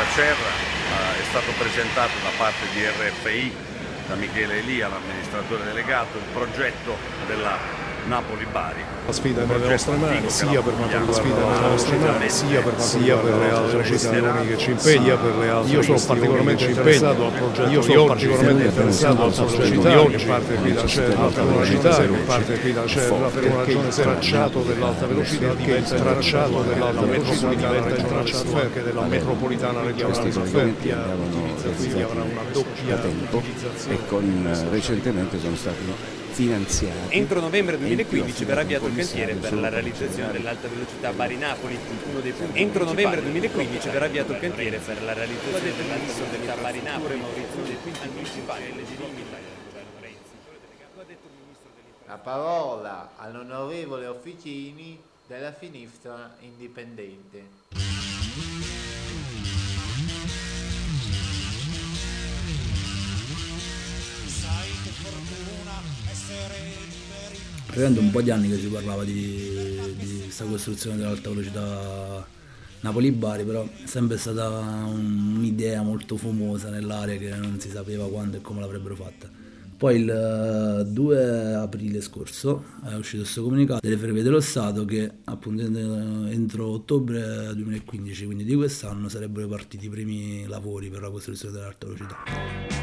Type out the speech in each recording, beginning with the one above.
Acerra è stato presentato da parte di RFI, da Michele Elia, l'amministratore delegato, il progetto della Napoli-Bari. La sfida è nelle nostre mani, sia per quanto riguarda la nostra mani, sia per le altre questioni che ci impegnano. Io sono particolarmente interessato al progetto di oggi, di oggi, parte qui da Alta Velocità, che parte qui da Cerra, per una ragione tracciato dell'alta velocità diventa il tracciato dell'alta metropolitana, diventa il tracciato anche della metropolitana regionale Ferrovia, quindi avrà una doppia utilizzazione. E recentemente sono stati finanziati. Entro novembre 2015 verrà avviato il cantiere per la realizzazione dell'alta velocità Bari-Napoli, uno dei punti. Entro novembre 2015 verrà avviato il cantiere per la realizzazione dell'alta velocità Bari-Napoli, uno dei punti principali del governo Renzi. La parola all'onorevole Officini della Sinistra Indipendente. Praticamente un po' di anni che si parlava di questa costruzione dell'alta velocità Napoli-Bari, però è sempre stata un'idea molto fumosa nell'area che non si sapeva quando e come l'avrebbero fatta. Poi il 2 aprile scorso è uscito questo comunicato delle Ferrovie dello Stato che appunto entro ottobre 2015, quindi di quest'anno, sarebbero partiti i primi lavori per la costruzione dell'alta velocità.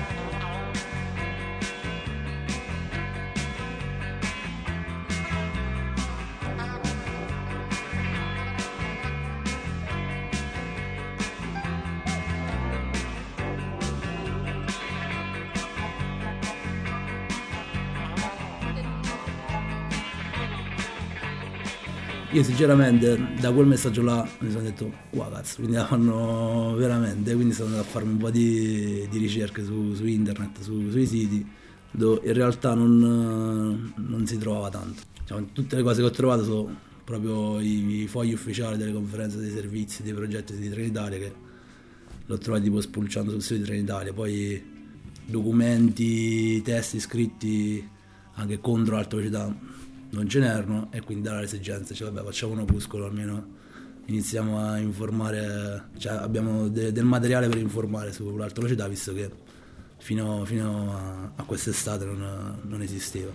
Io sinceramente da quel messaggio là mi sono detto wow cazzo, quindi la fanno veramente, quindi sono andato a farmi un po' di ricerche su internet, sui siti, dove in realtà non si trovava tanto. Diciamo, tutte le cose che ho trovato sono proprio i fogli ufficiali delle conferenze dei servizi, dei progetti di Trenitalia, che l'ho trovato tipo spulciando sul sito di Trenitalia, poi documenti, testi scritti anche contro l'alta velocità non ce n'erano, e quindi dalla esigenza, cioè vabbè, facciamo un opuscolo, almeno iniziamo a informare, cioè abbiamo del materiale per informare sull'alta velocità, visto che fino a quest'estate non esisteva.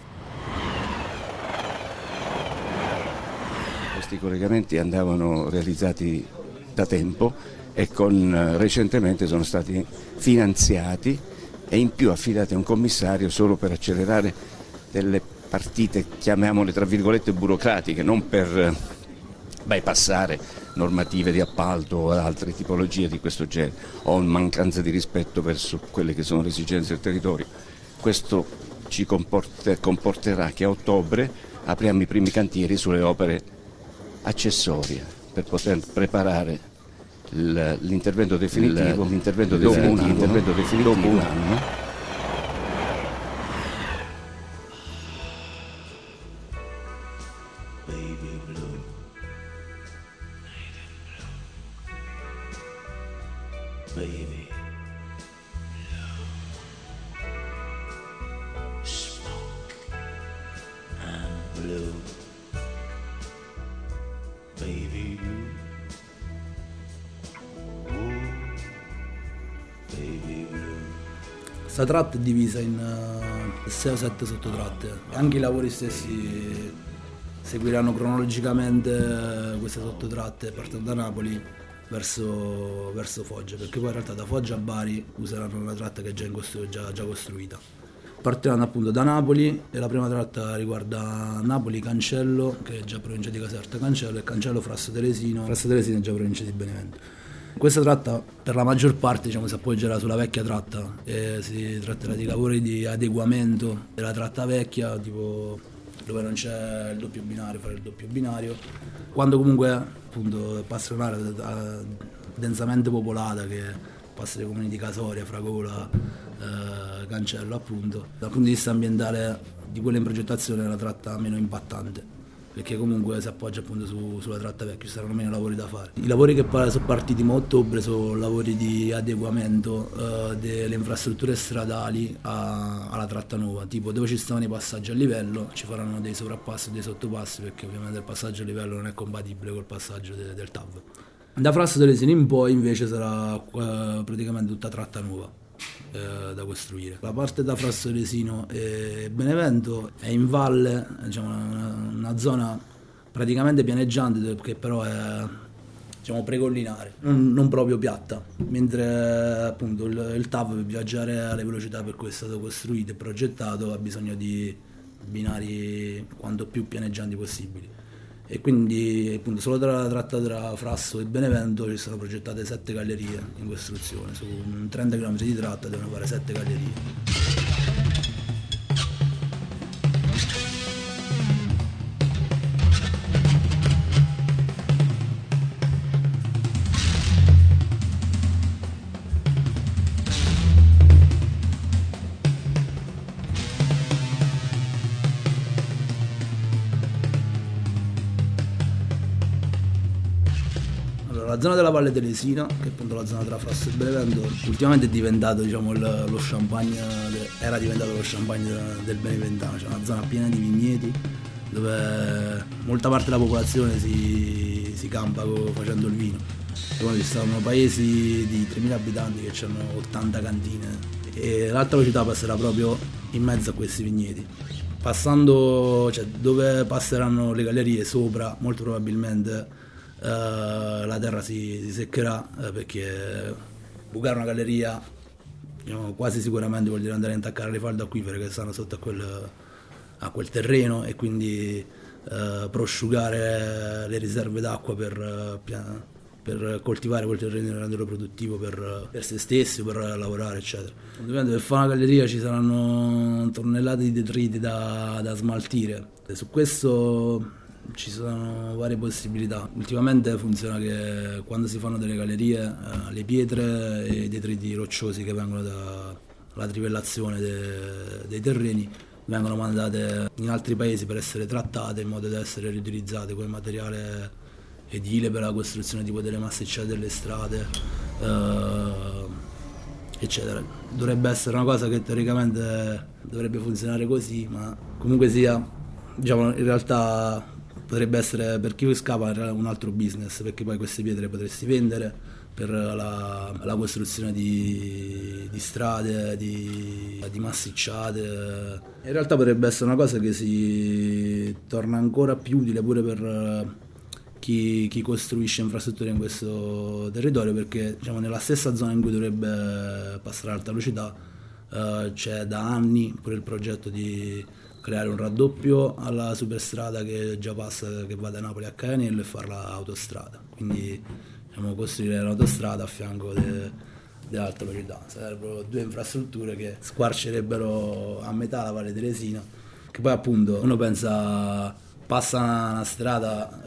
Questi collegamenti andavano realizzati da tempo e recentemente sono stati finanziati e in più affidati a un commissario solo per accelerare delle partite, chiamiamole tra virgolette burocratiche, non per bypassare normative di appalto o altre tipologie di questo genere o mancanza di rispetto verso quelle che sono le esigenze del territorio. Questo ci comporterà che a ottobre apriamo i primi cantieri sulle opere accessorie per poter preparare l'intervento definitivo, dopo un anno. Baby, smoke and blue, baby blue, baby blue. Questa tratta è divisa in 6 o 7 sottotratte, anche i lavori stessi seguiranno cronologicamente queste sottotratte partendo da Napoli verso Foggia, perché poi in realtà da Foggia a Bari useranno una tratta che è già costruita. Partiranno appunto da Napoli e la prima tratta riguarda Napoli Cancello, che è già provincia di Caserta Cancello, e Cancello Frasso Teresino è già provincia di Benevento. Questa tratta per la maggior parte, diciamo, si appoggerà sulla vecchia tratta e si tratterà di lavori di adeguamento della tratta vecchia, tipo dove non c'è il doppio binario, fare il doppio binario. Quando comunque appunto passa un'area densamente popolata che passa dai comuni di Casoria, Fragola, Cancello appunto, dal punto di vista ambientale di quella in progettazione è la tratta meno impattante, perché comunque si appoggia appunto sulla tratta vecchia, ci saranno meno lavori da fare. I lavori che sono partiti a ottobre sono lavori di adeguamento delle infrastrutture stradali alla tratta nuova, tipo dove ci stavano i passaggi a livello ci faranno dei sovrappassi e dei sottopassi, perché ovviamente il passaggio a livello non è compatibile col passaggio del TAV. Da Frasso Telesino in poi invece sarà praticamente tutta tratta nuova da costruire. La parte da Frasso Telesino e Benevento è in valle, diciamo, una zona praticamente pianeggiante che però è, diciamo, precollinare, non proprio piatta, mentre appunto il TAV per viaggiare alle velocità per cui è stato costruito e progettato ha bisogno di binari quanto più pianeggianti possibili. E quindi appunto solo tra la tratta tra Frasso e Benevento ci sono progettate 7 gallerie in costruzione, su 30 km di tratta devono fare 7 gallerie. La zona della Valle Telesina, che è appunto la zona tra Frasso e Benevento, ultimamente è diventato, diciamo, lo champagne, era diventato lo champagne del Beneventano, cioè una zona piena di vigneti dove molta parte della popolazione si campa facendo il vino. Ci stanno paesi di 3.000 abitanti che hanno 80 cantine e l'alta velocità passerà proprio in mezzo a questi vigneti. Passando, cioè, dove passeranno le gallerie sopra, molto probabilmente la terra si seccherà perché bucare una galleria, diciamo, quasi sicuramente vuol dire andare a intaccare le falde acquifere che stanno sotto a quel terreno e quindi prosciugare le riserve d'acqua per coltivare quel terreno e renderlo produttivo per se stessi, per lavorare, eccetera. Ovviamente per fare una galleria ci saranno tonnellate di detriti da smaltire. E su questo ci sono varie possibilità. Ultimamente funziona che quando si fanno delle gallerie le pietre e i detriti rocciosi che vengono dalla trivellazione dei terreni vengono mandate in altri paesi per essere trattate in modo da essere riutilizzate come materiale edile per la costruzione tipo delle massicciate delle strade, eccetera. Dovrebbe essere una cosa che teoricamente dovrebbe funzionare così, ma comunque sia, diciamo, in realtà potrebbe essere per chi scava un altro business, perché poi queste pietre potresti vendere per la costruzione di strade, di massicciate. In realtà potrebbe essere una cosa che si torna ancora più utile pure per chi costruisce infrastrutture in questo territorio, perché, diciamo, nella stessa zona in cui dovrebbe passare l'alta velocità c'è da anni pure il progetto di creare un raddoppio alla superstrada che già passa, che va da Napoli a Caianello, e farla autostrada, quindi, diciamo, costruire l'autostrada a fianco dell'alta velocità. Sarebbero due infrastrutture che squarcerebbero a metà la Valle Telesina, che poi appunto uno pensa passa una strada,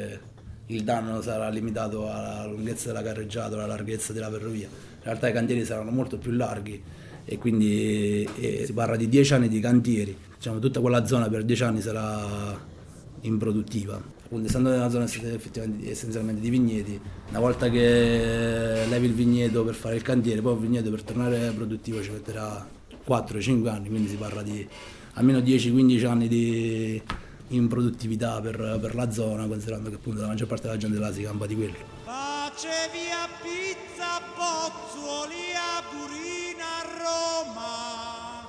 il danno sarà limitato alla lunghezza della carreggiata o alla larghezza della ferrovia. In realtà i cantieri saranno molto più larghi e quindi si parla di 10 anni di cantieri. Diciamo, tutta quella zona per 10 anni sarà improduttiva. Appunto, essendo una zona effettivamente essenzialmente di vigneti, una volta che levi il vigneto per fare il cantiere, poi il vigneto per tornare produttivo ci metterà 4-5 anni, quindi si parla di almeno 10-15 anni di improduttività per la zona, considerando che appunto la maggior parte della gente là si campa di quello. Facevi a Pizza, Pozzuoli, a Turino, a Roma,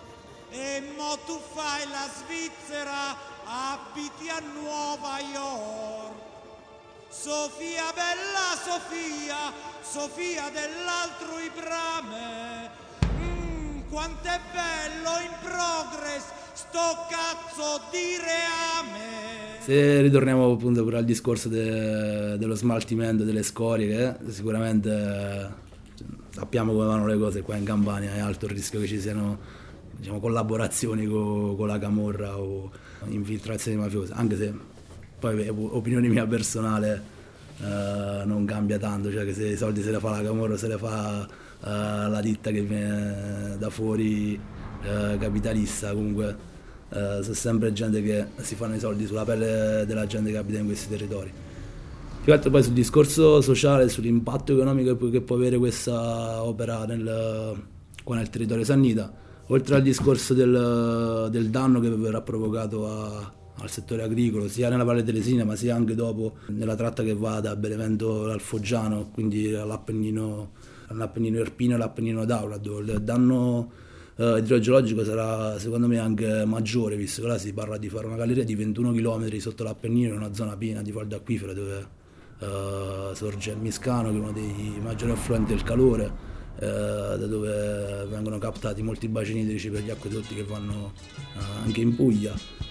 e mo tu fai la Svizzera, abiti a Nuova York. Sofia, bella Sofia, Sofia dell'altro Ibrame, quanto è bello in progress sto cazzo di reame. Se ritorniamo appunto pure al discorso dello smaltimento delle scorie, che sicuramente sappiamo come vanno le cose qua in Campania, è alto il rischio che ci siano, diciamo, collaborazioni con la camorra o infiltrazioni mafiose, anche se poi opinione mia personale non cambia tanto, cioè che se i soldi se le fa la camorra, se le fa la ditta che viene da fuori, capitalista, comunque sono sempre gente che si fanno i soldi sulla pelle della gente che abita in questi territori. Più che altro poi sul discorso sociale, sull'impatto economico che può avere questa opera qua nel territorio sannita, oltre al discorso del danno che verrà provocato al settore agricolo, sia nella Valle Telesina ma sia anche dopo nella tratta che va da Benevento al Foggiano, quindi all'Appennino Irpino e l'Appennino d'Aula, dove il danno idrogeologico sarà secondo me anche maggiore, visto che là si parla di fare una galleria di 21 km sotto l'Appennino in una zona piena di falde acquifere dove sorge il Miscano, che è uno dei maggiori affluenti del calore, da dove vengono captati molti bacini idrici per gli acquedotti che vanno anche in Puglia.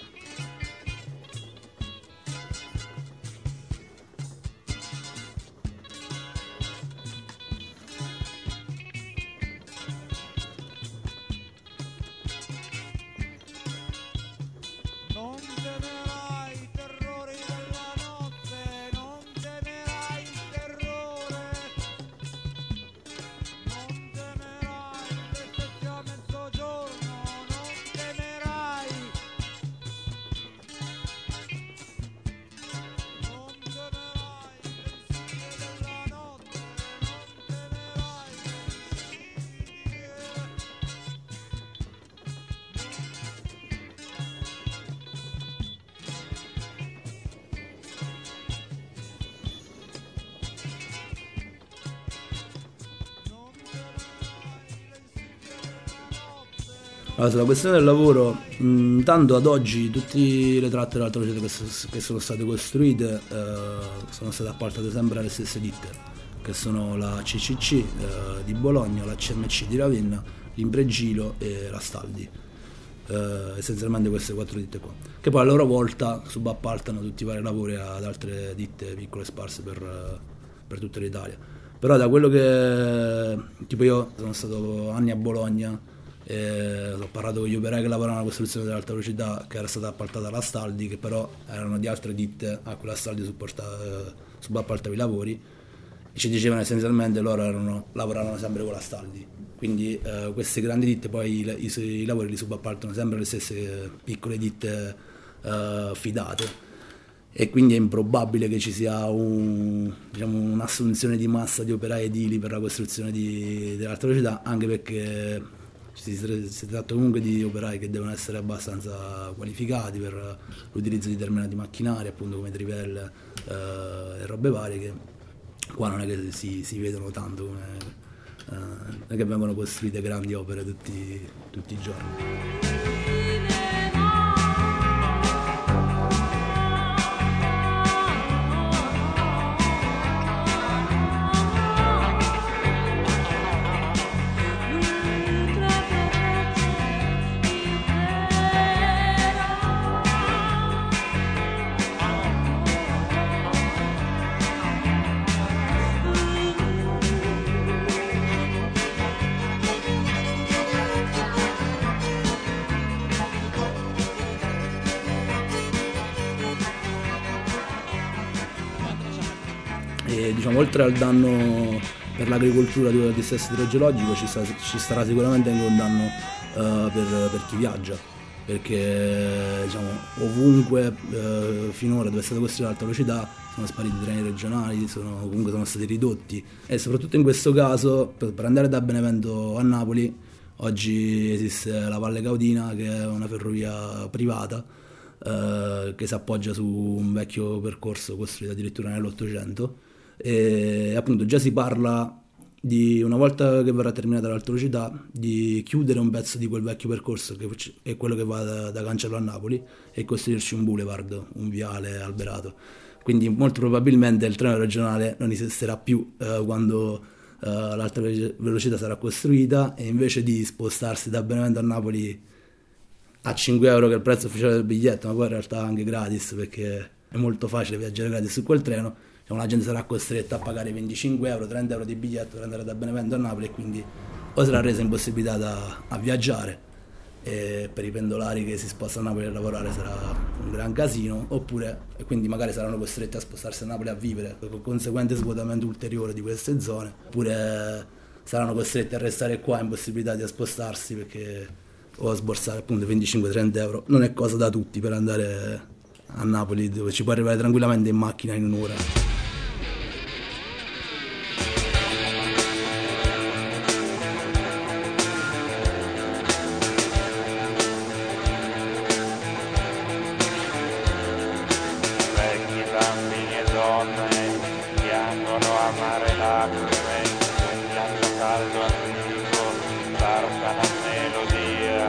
Allora, sulla questione del lavoro, tanto ad oggi tutte le tratte dell'alta velocità che sono state costruite sono state appaltate sempre alle stesse ditte, che sono la CCC di Bologna, la CMC di Ravenna, l'Impregilo e la Staldi. Essenzialmente queste 4 ditte qua, che poi a loro volta subappaltano tutti i vari lavori ad altre ditte piccole sparse per tutta l'Italia. Però da quello che, tipo, io sono stato anni a Bologna, ho parlato con gli operai che lavoravano alla costruzione dell'alta velocità, che era stata appaltata alla Staldi, che però erano di altre ditte a cui la Staldi subappaltava i lavori, e ci dicevano essenzialmente loro lavoravano sempre con la Staldi, quindi queste grandi ditte poi i lavori li subappaltano sempre le stesse piccole ditte fidate, e quindi è improbabile che ci sia un'assunzione di massa di operai edili per la costruzione dell'alta velocità, anche perché si tratta comunque di operai che devono essere abbastanza qualificati per l'utilizzo di determinati macchinari, appunto come trivelle e robe varie, che qua non è che si vedono tanto, non è che vengono costruite grandi opere tutti i giorni. E diciamo, oltre al danno per l'agricoltura dovuto al dissesto idrogeologico, ci sarà sicuramente anche un danno per chi viaggia, perché diciamo, ovunque finora dove è stata costruita l'alta velocità sono spariti i treni regionali, comunque sono stati ridotti, e soprattutto in questo caso per andare da Benevento a Napoli oggi esiste la Valle Caudina, che è una ferrovia privata che si appoggia su un vecchio percorso costruito addirittura nell'Ottocento, e appunto già si parla di, una volta che verrà terminata l'alta velocità, di chiudere un pezzo di quel vecchio percorso che è quello che va da Cancello a Napoli e costruirci un boulevard, un viale alberato. Quindi molto probabilmente il treno regionale non esisterà più quando l'alta velocità sarà costruita, e invece di spostarsi da Benevento a Napoli a 5 euro, che è il prezzo ufficiale del biglietto, ma poi in realtà anche gratis, perché è molto facile viaggiare gratis su quel treno, la gente sarà costretta a pagare 25 euro, 30 euro di biglietto per andare da Benevento a Napoli, e quindi o sarà resa impossibilitata a viaggiare, e per i pendolari che si spostano a Napoli a lavorare sarà un gran casino, oppure quindi magari saranno costretti a spostarsi a Napoli a vivere, con conseguente svuotamento ulteriore di queste zone, oppure saranno costretti a restare qua impossibilitati a spostarsi, perché o a sborsare appunto 25-30 euro non è cosa da tutti per andare a Napoli, dove ci può arrivare tranquillamente in macchina in un'ora. altrimenti un pianto caldo antico barca la melodia.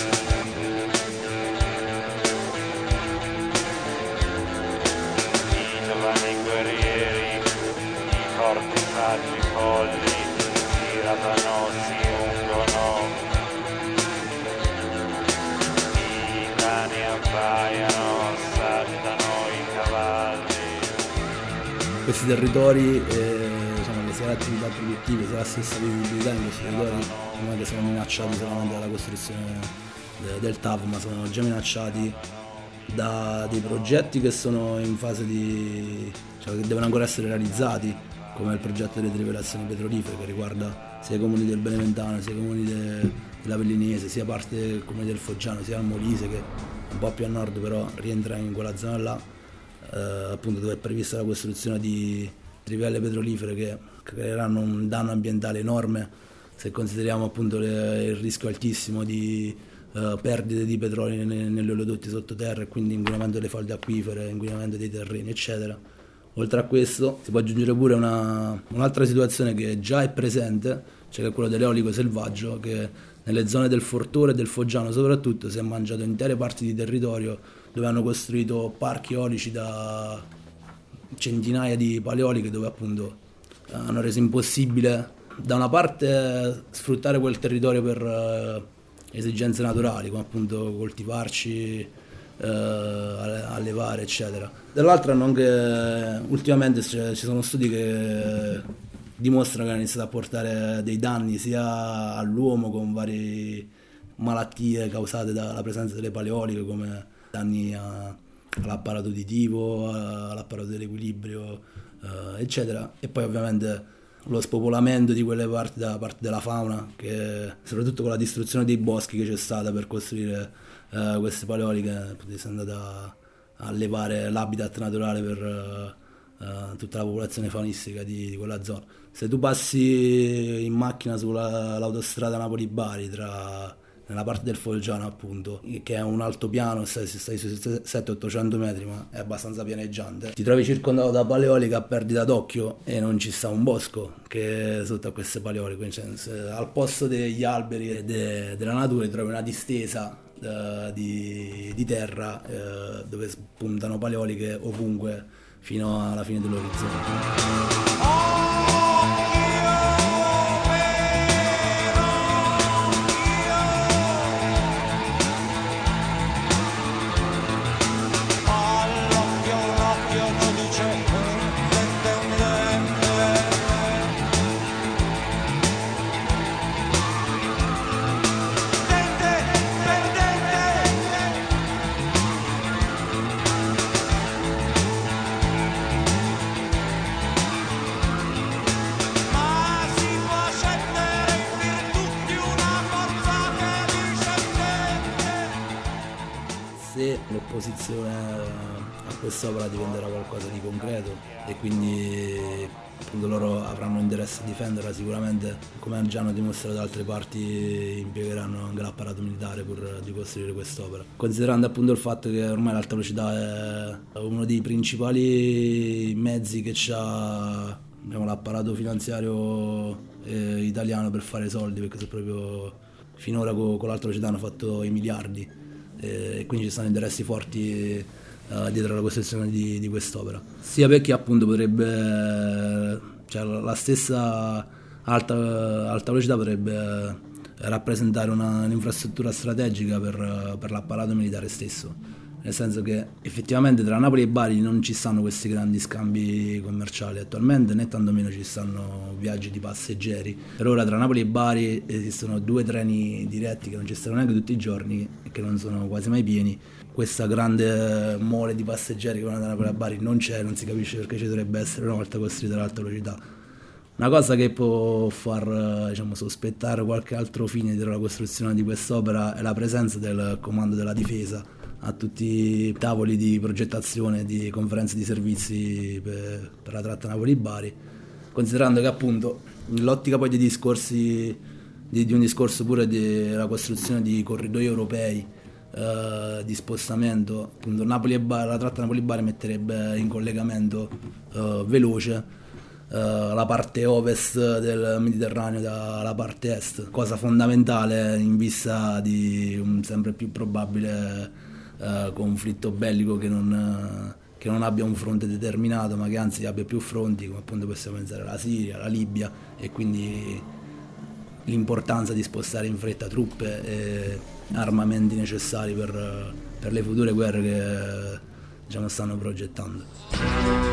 I giovani guerrieri, i forti saggi folli si rasano, si ungono, i cani abbaiano, saltano i cavalli. Questi territori, diciamo, sia le attività produttive sia la stessa vivibilità in questi territori non è che sono minacciati solamente dalla costruzione del TAV, ma sono già minacciati da dei progetti che sono in fase cioè che devono ancora essere realizzati, come il progetto delle trivelazioni petrolifere, che riguarda sia i comuni del Beneventano, sia i comuni dell'Avellinese, sia parte del comune del Foggiano, sia il Molise, che è un po' più a nord però rientra in quella zona là. Appunto, dove è prevista la costruzione di trivelle petrolifere che creeranno un danno ambientale enorme, se consideriamo appunto il rischio altissimo di perdite di petrolio negli oleodotti sottoterra e quindi inquinamento delle falde acquifere, inquinamento dei terreni, eccetera. Oltre a questo si può aggiungere pure un'altra situazione che già è presente, cioè che è quella dell'eolico selvaggio, che nelle zone del Fortore e del Foggiano soprattutto si è mangiato intere parti di territorio dove hanno costruito parchi eolici da centinaia di paleoliche, dove appunto hanno reso impossibile da una parte sfruttare quel territorio per esigenze naturali, come appunto coltivarci, allevare, eccetera. Dall'altra non che ultimamente ci sono studi che dimostrano che hanno iniziato a portare dei danni sia all'uomo, con varie malattie causate dalla presenza delle paleoliche, come danni all'apparato uditivo, all'apparato dell'equilibrio, eccetera. E poi ovviamente lo spopolamento di quelle parti da parte della fauna, che soprattutto con la distruzione dei boschi che c'è stata per costruire queste paleoliche, si è andata a levare l'habitat naturale per tutta la popolazione faunistica di quella zona. Se tu passi in macchina sull'autostrada Napoli-Bari nella parte del Foggiano, appunto, che è un altopiano, stai sui 700-800 metri, ma è abbastanza pianeggiante, ti trovi circondato da paleoliche a perdita d'occhio e non ci sta un bosco che sotto a queste paleoliche, cioè, al posto degli alberi e della natura ti trovi una distesa di terra dove spuntano paleoliche ovunque fino alla fine dell'orizzonte. Se l'opposizione a quest'opera diventerà qualcosa di concreto e quindi appunto loro avranno interesse a difenderla, sicuramente, come già hanno dimostrato da altre parti, impiegheranno anche l'apparato militare pur di costruire quest'opera. Considerando appunto il fatto che ormai l'alta velocità è uno dei principali mezzi che c'ha, diciamo, l'apparato finanziario italiano per fare soldi, perché se proprio finora con l'alta velocità hanno fatto i miliardi. E quindi ci sono interessi forti dietro alla costruzione di quest'opera, sia perché appunto potrebbe, cioè la stessa alta velocità potrebbe rappresentare un'infrastruttura strategica per l'apparato militare stesso, nel senso che effettivamente tra Napoli e Bari non ci stanno questi grandi scambi commerciali attualmente, né tantomeno ci stanno viaggi di passeggeri. Per ora tra Napoli e Bari esistono 2 treni diretti che non ci stanno neanche tutti i giorni e che non sono quasi mai pieni. Questa grande mole di passeggeri che vanno da Napoli a Bari non c'è, non si capisce perché ci dovrebbe essere una volta costruita l'alta velocità. Una cosa che può far, diciamo, sospettare qualche altro fine dietro la costruzione di quest'opera è la presenza del comando della difesa a tutti i tavoli di progettazione, di conferenze di servizi per la tratta Napoli-Bari, considerando che appunto nell'ottica poi dei discorsi di un discorso pure della costruzione di corridoi europei di spostamento, appunto Napoli e Bari, la tratta Napoli-Bari metterebbe in collegamento veloce la parte ovest del Mediterraneo dalla parte est, cosa fondamentale in vista di un sempre più probabile conflitto bellico che non abbia un fronte determinato, ma che anzi abbia più fronti, come appunto possiamo pensare alla Siria, alla Libia, e quindi l'importanza di spostare in fretta truppe e armamenti necessari per le future guerre che diciamo stanno progettando.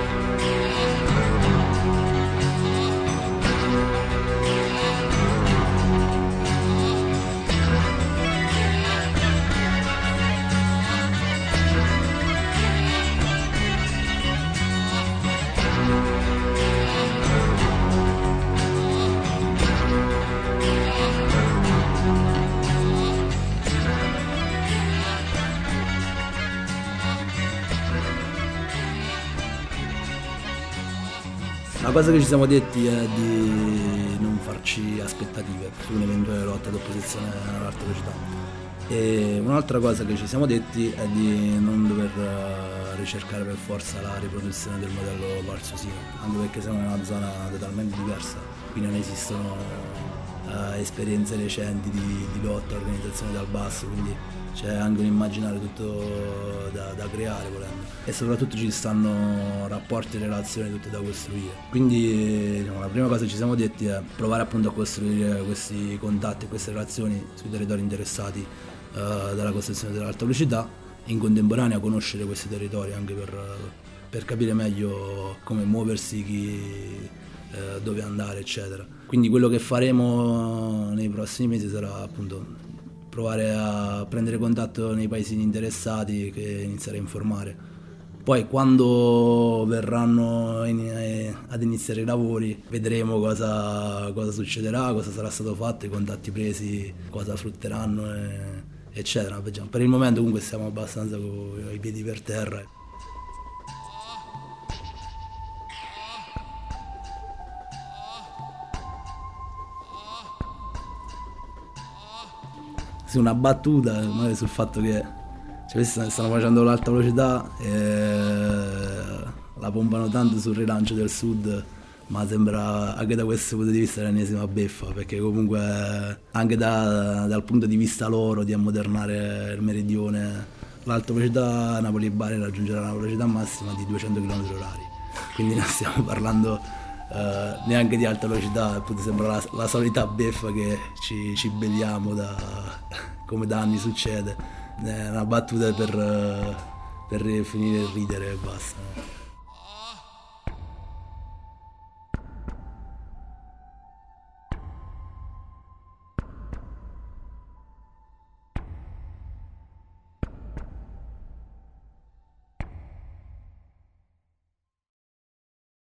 La cosa che ci siamo detti è di non farci aspettative su un'eventuale lotta d'opposizione all'alta velocità. E un'altra cosa che ci siamo detti è di non dover ricercare per forza la riproduzione del modello valsusino, anche perché siamo in una zona totalmente diversa, qui non esistono esperienze recenti di lotta, organizzazione dal basso, quindi c'è anche un immaginario tutto da creare volendo, e soprattutto ci stanno rapporti e relazioni tutte da costruire. Quindi diciamo, la prima cosa che ci siamo detti è provare appunto a costruire questi contatti e queste relazioni sui territori interessati dalla costruzione dell'alta velocità, in contemporanea conoscere questi territori anche per capire meglio come muoversi, dove andare eccetera. Quindi quello che faremo nei prossimi mesi sarà appunto provare a prendere contatto nei paesini interessati, che iniziare a informare. Poi quando verranno ad iniziare i lavori vedremo cosa succederà, cosa sarà stato fatto, i contatti presi, cosa frutteranno eccetera. Per il momento comunque siamo abbastanza con i piedi per terra. Sì, una battuta magari sul fatto che questi stanno facendo l'alta velocità e la pompano tanto sul rilancio del sud, ma sembra anche da questo punto di vista l'ennesima beffa, perché comunque anche dal punto di vista loro di ammodernare il meridione, l'alta velocità Napoli-Bari raggiungerà una velocità massima di 200 km/h, quindi non stiamo parlando neanche di alta velocità, appunto sembra la solita beffa che ci beviamo come da anni succede. È una battuta per finire il ridere e basta.